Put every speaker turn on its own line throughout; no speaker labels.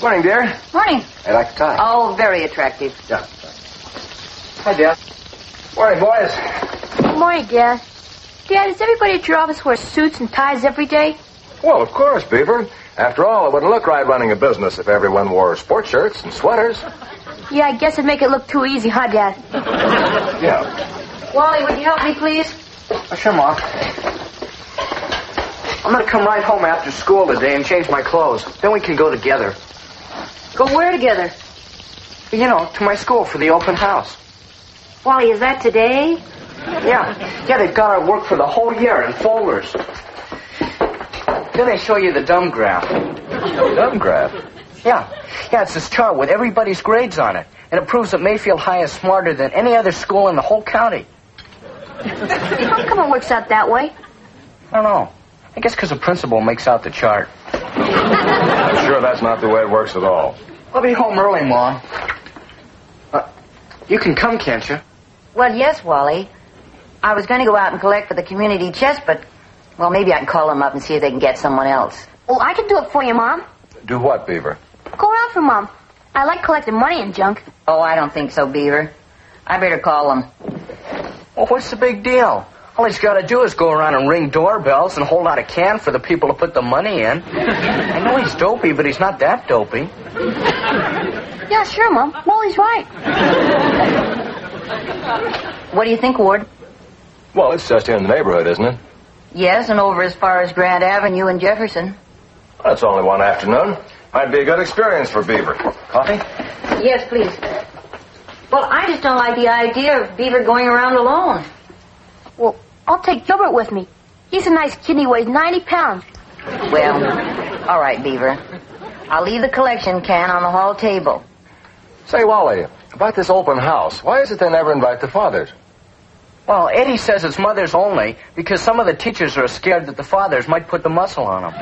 Morning, dear.
Morning.
I like the tie.
Oh, very attractive.
Yeah. Hi, Dad. Morning, boys.
Good morning, Dad. Dad, does everybody at your office wear suits and ties every day?
Well, of course, Beaver. After all, it wouldn't look right running a business if everyone wore sports shirts and sweaters.
Yeah, I guess it'd make it look too easy, huh, Dad?
Yeah.
Wally, would you help me, please?
Sure, Mom. I'm going to come right home after school today and change my clothes. Then we can go together.
Go where together?
You know, to my school for the open house.
Wally, is that today?
Yeah, they've got our work for the whole year in folders. Then they show you the dumb graph.
Dumb graph?
Yeah, it's this chart with everybody's grades on it. And it proves that Mayfield High is smarter than any other school in the whole county.
How come it works out that way?
I don't know. I guess because the principal makes out the chart.
I'm sure that's not the way it works at all.
I'll be home early, Mom. You can come, can't you?
Well, yes, Wally. I was going to go out and collect for the community chest, but, well, maybe I can call them up and see if they can get someone else.
Well, I can do it for you, Mom.
Do what, Beaver?
Go around for Mom. I like collecting money and junk.
Oh, I don't think so, Beaver. I better call them.
Well, what's the big deal? All he's got to do is go around and ring doorbells and hold out a can for the people to put the money in. I know he's dopey, but he's not that dopey.
Yeah, sure, Mom. Wally's right.
What do you think, Ward?
Well, it's just here in the neighborhood, isn't it?
Yes, and over as far as Grant Avenue and Jefferson.
That's only one afternoon. Might be a good experience for Beaver. Coffee?
Yes, please. Well, I just don't like the idea of Beaver going around alone.
Well, I'll take Gilbert with me. He's a nice kid. He weighs 90 pounds.
Well, all right, Beaver. I'll leave the collection can on the hall table.
Say, Wally, about this open house, why is it they never invite the fathers?
Well, Eddie says it's mothers only because some of the teachers are scared that the fathers might put the muscle on them.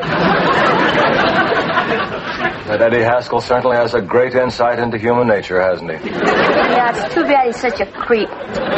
That Eddie Haskell certainly has a great insight into human nature, hasn't he?
Yeah, it's too bad he's such a creep.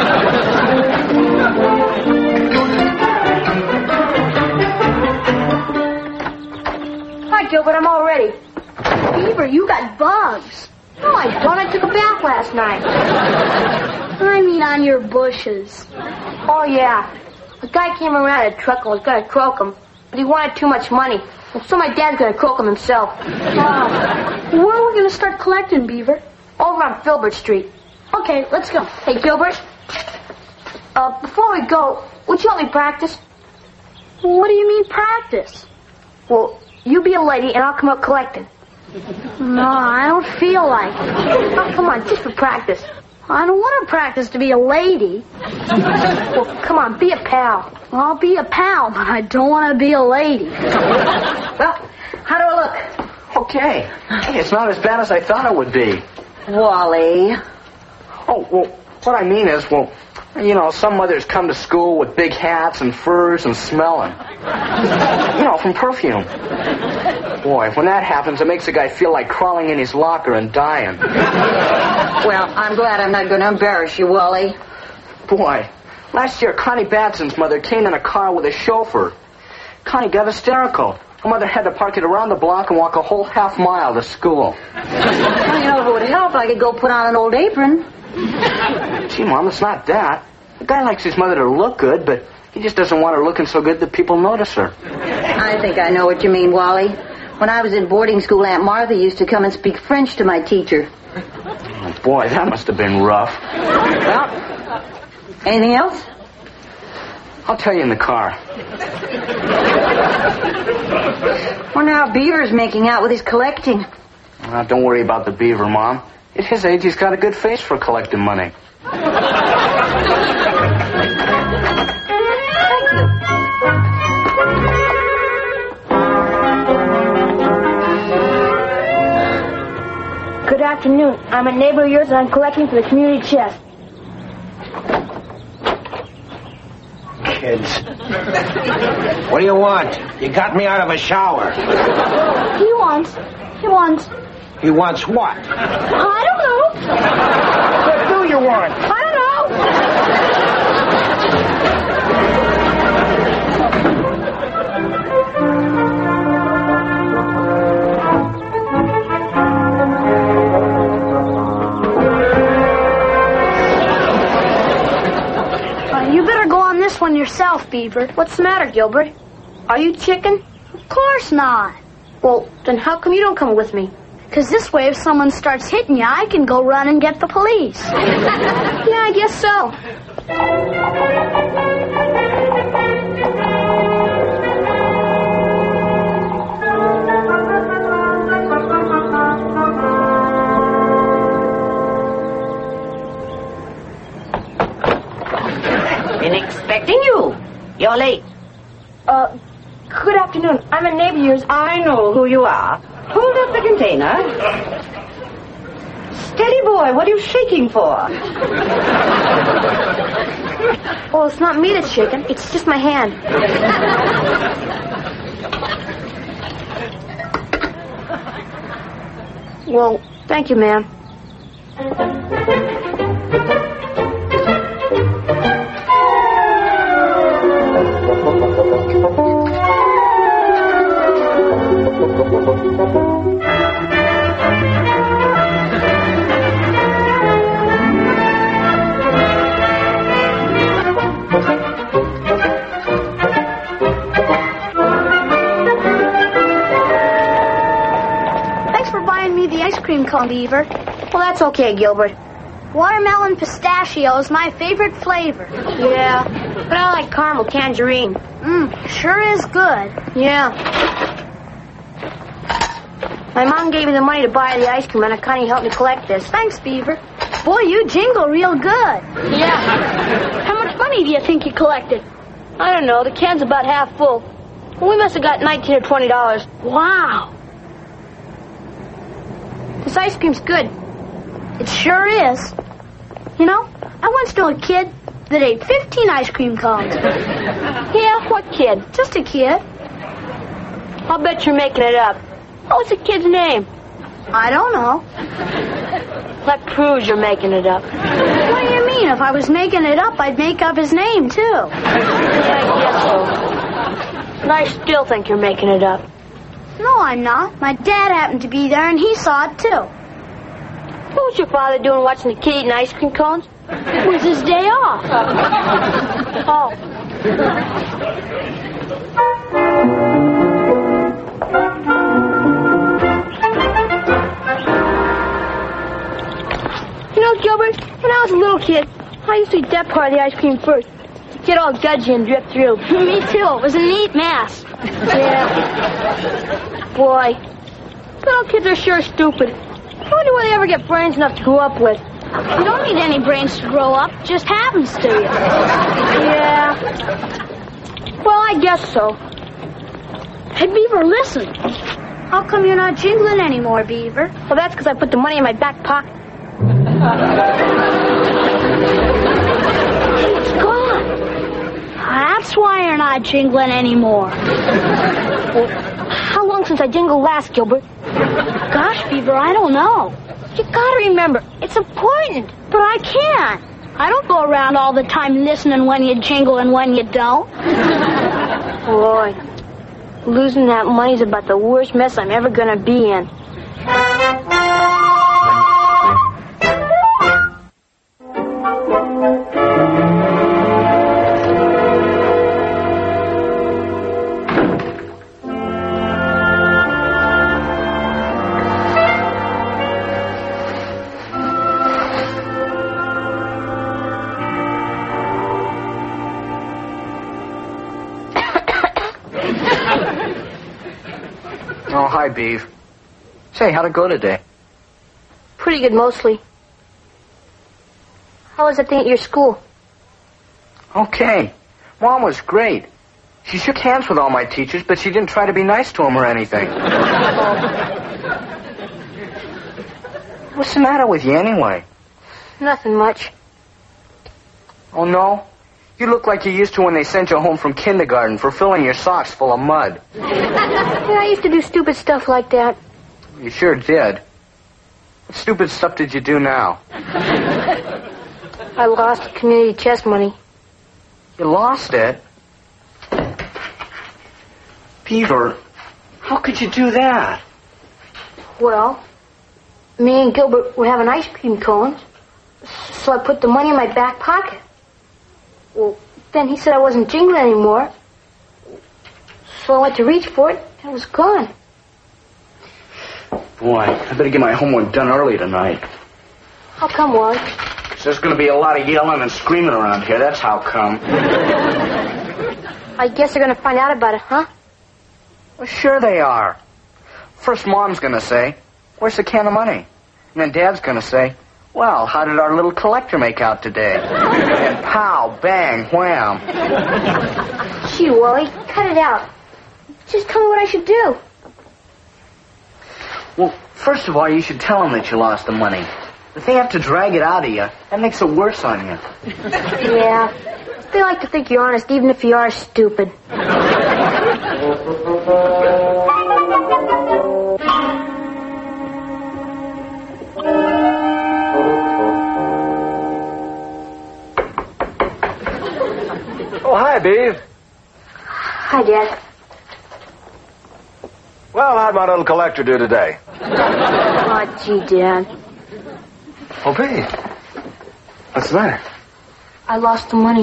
Hi, Gilbert, I'm all ready. Beaver, you got bugs. No, I don't. I took a bath last night. I mean on your bushes. Oh, yeah. A guy came around in a truck and was going to croak him, but he wanted too much money. So my dad's going to croak him himself. Where are we going to start collecting, Beaver? Over on Filbert Street. Okay, let's go. Hey, Gilbert. Before we go, would you help me practice? What do you mean practice? Well, you be a lady and I'll come up collecting. No, I don't feel like it. Oh, come on, just for practice. I don't want to practice to be a lady. Well, come on, be a pal. I'll be a pal, but I don't want to be a lady.
Well, how do I look?
Okay. Hey, it's not as bad as I thought it would be.
Wally.
Oh, well, what I mean is, well, you know, some mothers come to school with big hats and furs and smelling. You know, from perfume. Boy, when that happens, it makes a guy feel like crawling in his locker and dying.
Well, I'm glad I'm not going to embarrass you, Wally.
Boy, last year, Connie Batson's mother came in a car with a chauffeur. Connie got hysterical. Her mother had to park it around the block and walk a whole half mile to school.
Well, you know, if it would help, I could go put on an old apron.
Gee, Mom, it's not that. The guy likes his mother to look good, but he just doesn't want her looking so good that people notice her.
I think I know what you mean, Wally. When I was in boarding school, Aunt Martha used to come and speak French to my teacher.
Oh, boy, that must have been rough.
Well, anything else?
I'll tell you in the car.
Well, now Beaver's making out with his collecting.
Don't worry about the Beaver, Mom. At his age, he's got a good face for collecting money.
Good afternoon. I'm a neighbor of yours and I'm collecting for the community chest.
Kids. What do you want? You got me out of a shower.
He wants.
He wants what?
I don't know.
What do you want?
I don't know. this one yourself, Beaver.
What's the matter, Gilbert? Are you chicken?
Of course not.
Well, then how come you don't come with me?
Because this way, if someone starts hitting you, I can go run and get the police.
Yeah, I guess so.
Been expecting you. You're late.
Good afternoon. I'm a neighbor of yours.
I know who you are. Hold up the container. Steady, boy. What are you shaking for?
Oh, it's not me that's shaking. It's just my hand. Well, thank you, ma'am.
Thanks for buying me the ice cream cone, Beaver.
Well, that's okay, Gilbert.
Watermelon pistachio is my favorite flavor.
Yeah, but I like caramel tangerine.
Sure is good.
Yeah. My mom gave me the money to buy the ice cream, and Connie helped me collect this.
Thanks, Beaver. Boy, you jingle real good.
Yeah.
How much money do you think you collected?
I don't know. The can's about half full. We must have got $19 or $20.
Wow.
This ice cream's good.
It sure is. You know, I once knew a kid that ate 15 ice cream cones.
Yeah, what kid?
Just a kid.
I'll bet you're making it up. What was the kid's name?
I don't know.
That proves you're making it up.
What do you mean? If I was making it up, I'd make up his name, too.
Yeah, I guess so. But I still think you're making it up.
No, I'm not. My dad happened to be there, and he saw it, too.
What was your father doing watching the kid eating ice cream cones?
It was his day off.
Oh. You know, Gilbert, when I was a little kid, I used to eat that part of the ice cream first. Get all gudgy and drip through.
Me, too. It was a neat mess.
Yeah. Boy, little kids are sure stupid. I wonder where they ever get brains enough to grow up with.
You don't need any brains to grow up. It just happens to you.
Yeah. Well, I guess so.
Hey, Beaver, listen. How come you're not jingling anymore, Beaver?
Well, that's because I put the money in my back pocket.
It's gone. That's why you're not jingling anymore.
Well, how long since I jingled last, Gilbert?
Gosh, Beaver, I don't know.
You gotta remember, it's important.
But I can't. I don't go around all the time listening when you jingle and when you don't.
Boy, losing that money's about the worst mess I'm ever gonna be in.
Oh, hi, Beav. Say, how'd it go today?
Pretty good, mostly. How was that thing at your school?
Okay. Mom was great. She shook hands with all my teachers, but she didn't try to be nice to them or anything. What's the matter with you anyway?
Nothing much.
Oh, no? You look like you used to when they sent you home from kindergarten for filling your socks full of mud.
Yeah, I used to do stupid stuff like that.
You sure did. What stupid stuff did you do now?
I lost the community chess money.
You lost it? Beaver, how could you do that?
Well, me and Gilbert were having ice cream cones, so I put the money in my back pocket. Well, Then he said I wasn't jingling anymore. So I went to reach for it, and it was gone.
Boy, I better get my homework done early tonight.
How come, Wally?
There's going to be a lot of yelling and screaming around here. That's how come.
I guess they're going to find out about it, huh?
Well, sure they are. First, Mom's going to say, "Where's the can of money?" And then Dad's going to say, "Well, how did our little collector make out today?" And pow, bang, wham.
Gee, Wally, cut it out. Just tell me what I should do.
Well, first of all, you should tell them that you lost the money. If they have to drag it out of you, that makes it worse on you.
Yeah. They like to think you're honest, even if you are stupid.
Oh, hi, Beeve.
Hi, Dad.
Well, how'd my little collector do today?
Oh, gee, Dad.
Oh, Beeve. What's the matter?
I lost the money.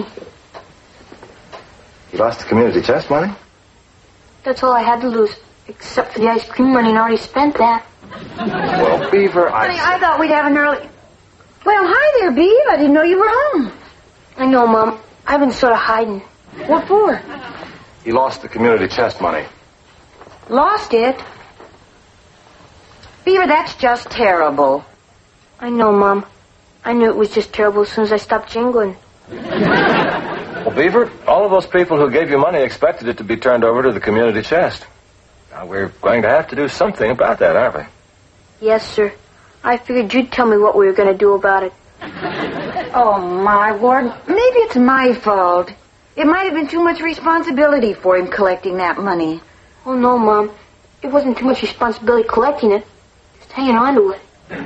You lost the community chest money?
That's all I had to lose, except for the ice cream money, and I already spent that.
Well, Beaver,
Honey, I thought we'd have an early... Well, hi there, Beeve. I didn't know you were home.
I know, Mom. I've been sort of hiding.
What for?
You lost the community chest money.
Lost it? Beaver, that's just terrible.
I know, Mom. I knew it was just terrible as soon as I stopped jingling.
Well, Beaver, all of those people who gave you money expected it to be turned over to the community chest. Now, we're going to have to do something about that, aren't we?
Yes, sir. I figured you'd tell me what we were going to do about it.
Oh, my Ward. Maybe it's my fault. It might have been too much responsibility for him collecting that money.
Oh, no, Mom. It wasn't too much responsibility collecting it. Just hanging on to it.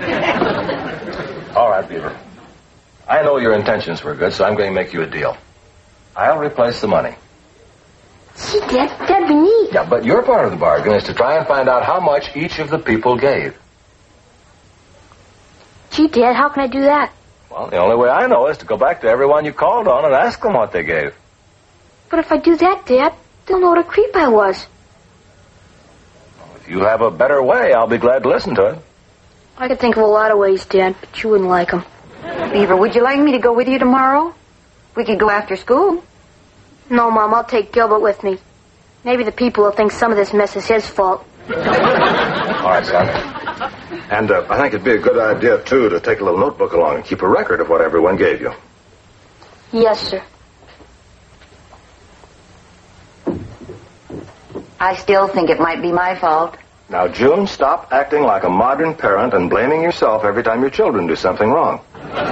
All right, Beaver. I know your intentions were good, so I'm going to make you a deal. I'll replace the money.
Gee, Dad, that'd be neat.
Yeah, but your part of the bargain is to try and find out how much each of the people gave.
Gee, Dad, how can I do that?
Well, the only way I know is to go back to everyone you called on and ask them what they gave.
But if I do that, Dad, they'll know what a creep I was.
If you have a better way, I'll be glad to listen to it.
I could think of a lot of ways, Dad, but you wouldn't like them.
Beaver, would you like me to go with you tomorrow? We could go after school.
No, Mom, I'll take Gilbert with me. Maybe the people will think some of this mess is his fault.
All right, son. And I think it'd be a good idea, too, to take a little notebook along and keep a record of what everyone gave you.
Yes, sir.
I still think it might be my fault.
Now, June, stop acting like a modern parent and blaming yourself every time your children do something wrong.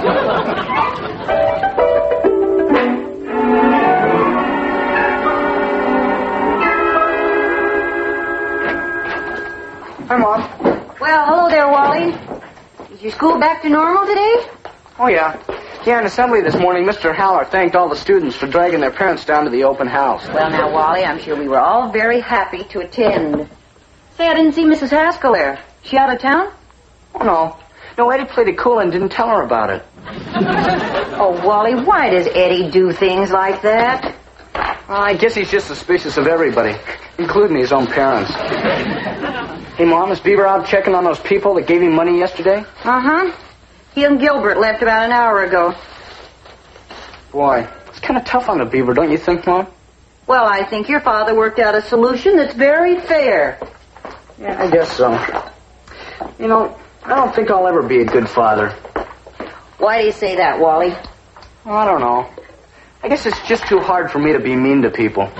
Hi, Mom.
Well, hello there, Wally. Is your school back to normal today?
Oh, yeah. Yeah, in assembly this morning, Mr. Haller thanked all the students for dragging their parents down to the open house.
Well, now, Wally, I'm sure we were all very happy to attend. Say, I didn't see Mrs. Haskell there. She out of town?
Oh, no. No, Eddie played it cool and didn't tell her about it.
Oh, Wally, why does Eddie do things like that?
Well, I guess he's just suspicious of everybody, including his own parents. Hey, Mom, is Beaver out checking on those people that gave him money yesterday?
Uh-huh. He and Gilbert left about an hour ago.
Boy, it's kind of tough on the Beaver, don't you think, Mom?
Well, I think your father worked out a solution that's very fair.
Yeah, I guess so. You know, I don't think I'll ever be a good father.
Why do you say that, Wally?
Well, I don't know. I guess it's just too hard for me to be mean to people.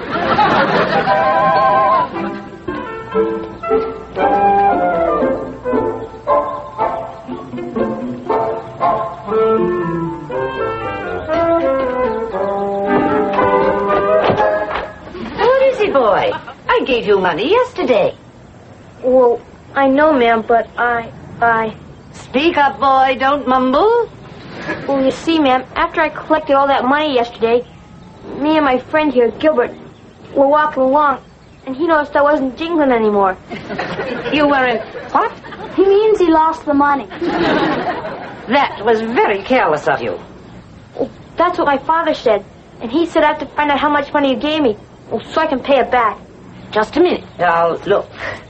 What is it, boy? I gave you money yesterday.
Well, I know, ma'am, but I...
Speak up, boy. Don't mumble.
Well, you see, ma'am, after I collected all that money yesterday, me and my friend here, Gilbert, were walking along, and he noticed I wasn't jingling anymore.
You weren't what?
He means he lost the money.
That was very careless of you.
Well, that's what my father said. And he said I have to find out how much money you gave me, so I can pay it back.
Just a minute. I'll look.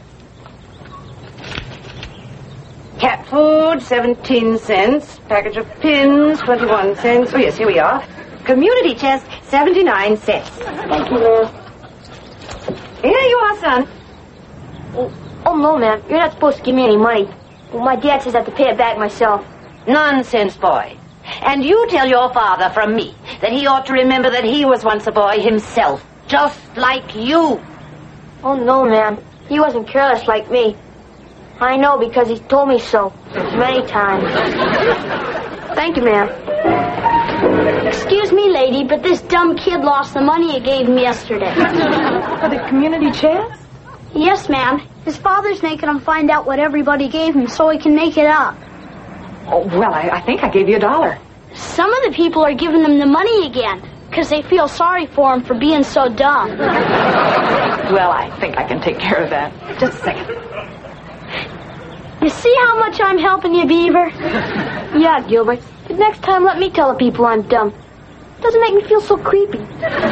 Cat food, 17 cents. Package of pins, 21 cents. Oh, yes, here we are. Community chest, 79 cents.
Thank you, ma'am.
Here you are, son.
Oh, no, ma'am. You're not supposed to give me any money. Well, my dad says I have to pay it back myself.
Nonsense, boy. And you tell your father from me that he ought to remember that he was once a boy himself, just like you.
Oh, no, ma'am. He wasn't careless like me. I know because he's told me so many times. Thank you, ma'am.
Excuse me, lady, but this dumb kid lost the money you gave him yesterday.
For the community chest?
Yes, ma'am. His father's making him find out what everybody gave him so he can make it up.
Oh, well, I think I gave you $1.
Some of the people are giving him the money again because they feel sorry for him for being so dumb.
Well, I think I can take care of that. Just a second.
You see how much I'm helping you, Beaver?
Yeah, Gilbert. But next time, let me tell the people I'm dumb. It doesn't make me feel so creepy.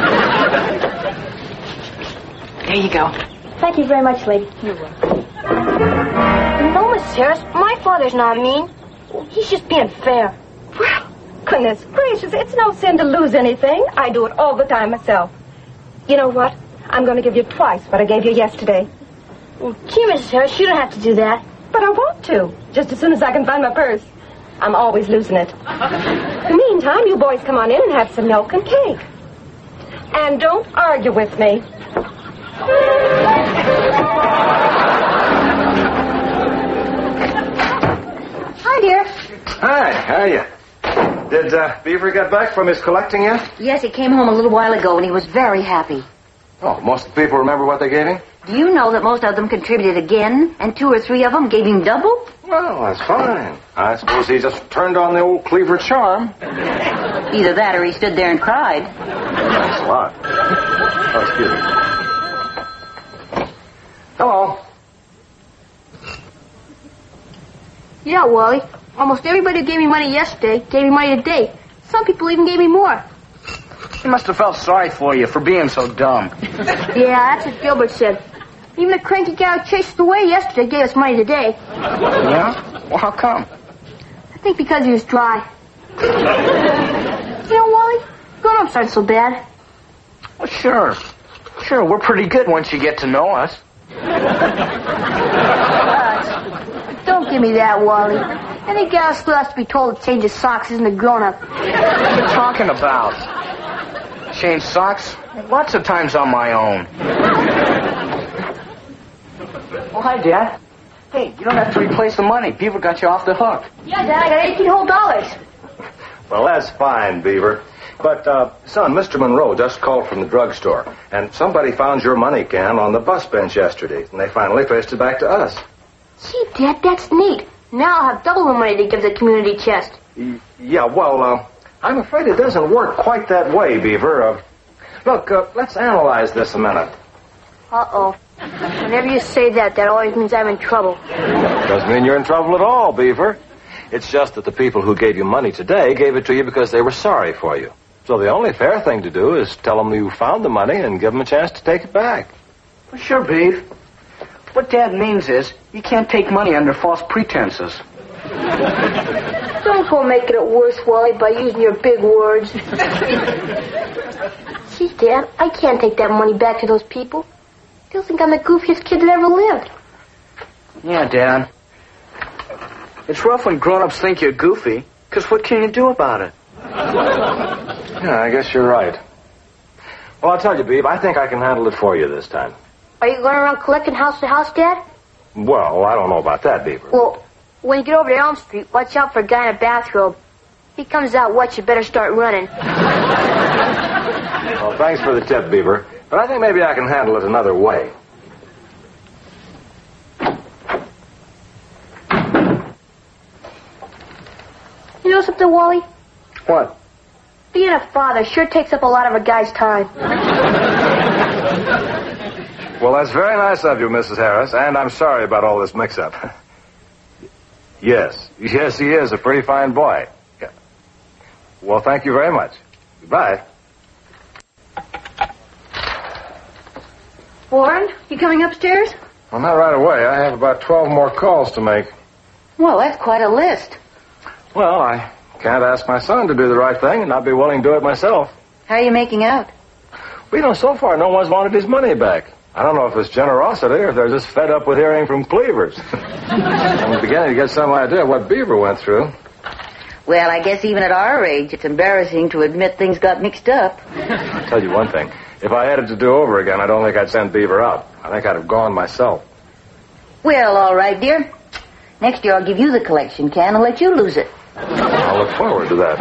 There you go.
Thank you very much, lady. You're welcome. No, Miss Harris, my father's not mean. He's just being fair.
Well, goodness gracious, it's no sin to lose anything. I do it all the time myself. You know what? I'm going to give you twice what I gave you yesterday.
Well, gee, Mrs. Harris, you don't have to do that.
But I want to, just as soon as I can find my purse. I'm always losing it. In the meantime, you boys come on in and have some milk and cake. And don't argue with me.
Hi, dear.
Hi, how are you? Did Beaver get back from his collecting yet?
Yes, he came home a little while ago, and he was very happy.
Oh, most of the people remember what they gave him?
Do you know that most of them contributed again, and 2 or 3 of them gave him double?
Well, that's fine. I suppose he just turned on the old Cleaver charm.
Either that or he stood there and cried.
Thanks a lot. Oh, excuse me. Hello.
Yeah, Wally. Almost everybody who gave me money yesterday gave me money today. Some people even gave me more.
He must have felt sorry for you for being so dumb.
Yeah, that's what Gilbert said. Even the cranky guy who chased us away yesterday gave us money today.
Yeah? Well, how come?
I think because he was dry. You know, Wally, grown-ups aren't so bad.
Well, sure. Sure, we're pretty good once you get to know us.
Don't give me that, Wally. Any guy who still has to be told to change his socks isn't a grown-up.
What are you talking about? Change socks? Lots of times on my own. Oh, hi, Dad. Hey, you don't have to replace the money. Beaver got you off the hook.
Yeah, Dad, I got $18 whole.
Well, that's fine, Beaver. But, son, Mr. Monroe just called from the drugstore, and somebody found your money can on the bus bench yesterday, and they finally traced it back to us.
Gee, Dad, that's neat. Now I'll have double the money to give the community chest.
Yeah, well, I'm afraid it doesn't work quite that way, Beaver. Look, let's analyze this a minute.
Uh-oh. Whenever you say that, that always means I'm in trouble.
Doesn't mean you're in trouble at all, Beaver. It's just that the people who gave you money today gave it to you because they were sorry for you. So the only fair thing to do is tell them you found the money and give them a chance to take it back.
Well, sure, Beav. What Dad means is you can't take money under false pretenses.
Don't go making it worse, Wally, by using your big words. See, Dad, I can't take that money back to those people. They'll think I'm the goofiest kid that ever lived.
Yeah, Dad. It's rough when grown-ups think you're goofy, because what can you do about it?
Yeah, I guess you're right. Well, I'll tell you, Beav, I think I can handle it for you this time.
Are you going around collecting house to house, Dad?
Well, I don't know about that, Beaver.
Well, when you get over to Elm Street, watch out for a guy in a bathrobe. If he comes out wet, you better start running.
Well, thanks for the tip, Beaver. But I think maybe I can handle it another way.
You know something, Wally?
What?
Being a father sure takes up a lot of a guy's time.
Well, that's very nice of you, Mrs. Harris, and I'm sorry about all this mix-up. Yes, he is a pretty fine boy. Yeah. Well, thank you very much. Goodbye.
Warren, you coming upstairs?
Well, not right away. I have about 12 more calls to make.
Well, that's quite a list.
Well, I can't ask my son to do the right thing and not be willing to do it myself.
How are you making out?
Well, so far no one's wanted his money back. I don't know if it's generosity or if they're just fed up with hearing from Cleavers. I'm beginning to get some idea of what Beaver went through.
Well, I guess even at our age, it's embarrassing to admit things got mixed up.
I'll tell you one thing. If I had it to do over again, I don't think I'd send Beaver out. I think I'd have gone myself.
Well, all right, dear. Next year I'll give you the collection can and let you lose it.
I'll look forward to that.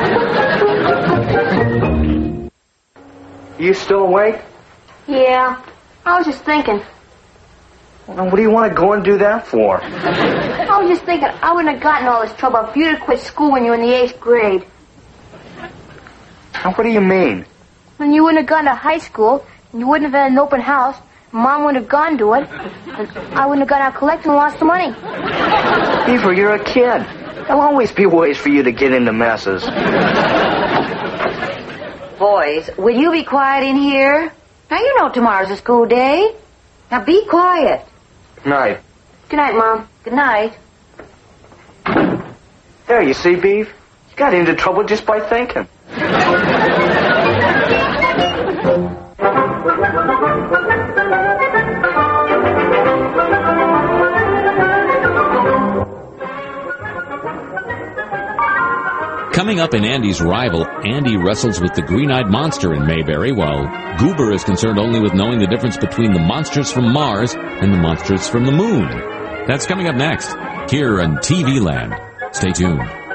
You still awake?
Yeah. I was just thinking.
Well, what do you want to go and do that for?
I was just thinking I wouldn't have gotten all this trouble if you'd have quit school when you were in the 8th grade.
Now, what do you mean?
Then you wouldn't have gone to high school, and you wouldn't have had an open house, Mom wouldn't have gone to it, and I wouldn't have gone out collecting and lost the money.
Beaver, you're a kid. There'll always be ways for you to get into messes.
Boys, will you be quiet in here? Now, you know tomorrow's a school day. Now, be quiet.
Night.
Good night, Mom.
Good night.
There, you see, Beav? You got into trouble just by thinking.
Coming up in Andy's Rival, Andy wrestles with the green-eyed monster in Mayberry, while Goober is concerned only with knowing the difference between the monsters from Mars and the monsters from the moon. That's coming up next, here on TV Land. Stay tuned.